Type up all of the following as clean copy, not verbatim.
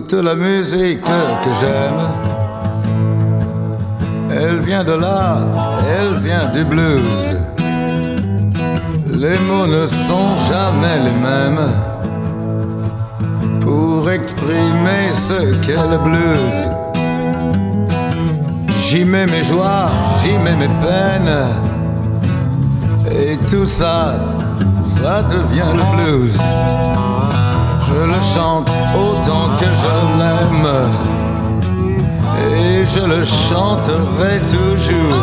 Toute la musique que j'aime, elle vient de là, elle vient du blues. Les mots ne sont jamais les mêmes pour exprimer ce qu'est le blues. J'y mets mes joies, j'y mets mes peines, et tout ça, ça devient le blues. Je le chante autant que je l'aime, et je le chanterai toujours.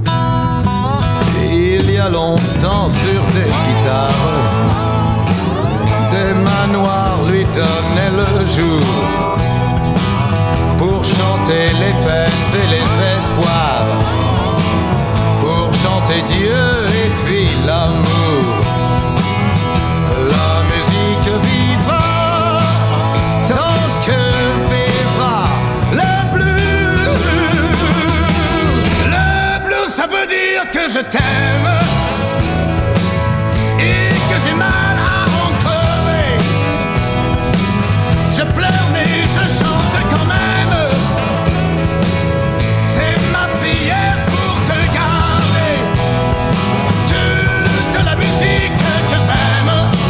Il y a longtemps sur des guitares, des manoirs lui donnaient le jour pour chanter les peines et les espoirs, pour chanter Dieu et puis l'amour. La musique vivra tant que vivra le blues. Le blues, ça veut dire que je t'aime et que j'ai mal à en crever. Je pleure mais je chante quand même. C'est ma prière pour te garder. Toute la musique que j'aime,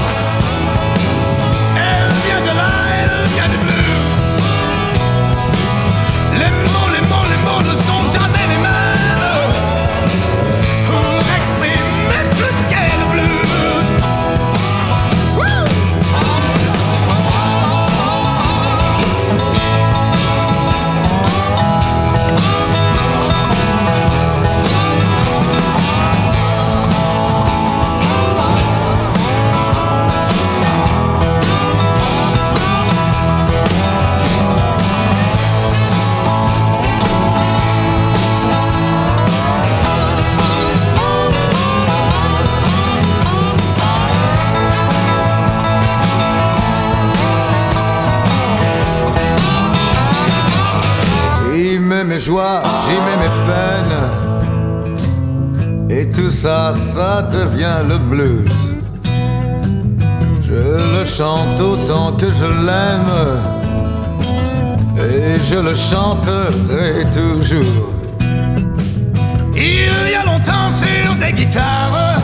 elle vient de là, elle vient du blues. Les mots ne sont jamais les mêmes pour exprimer ce qu'est le blues. Woo! J'y mets mes joies, j'y mets mes peines, et tout ça, ça devient le blues. Je le chante autant que je l'aime, et je le chanterai toujours. Il y a longtemps sur des guitares,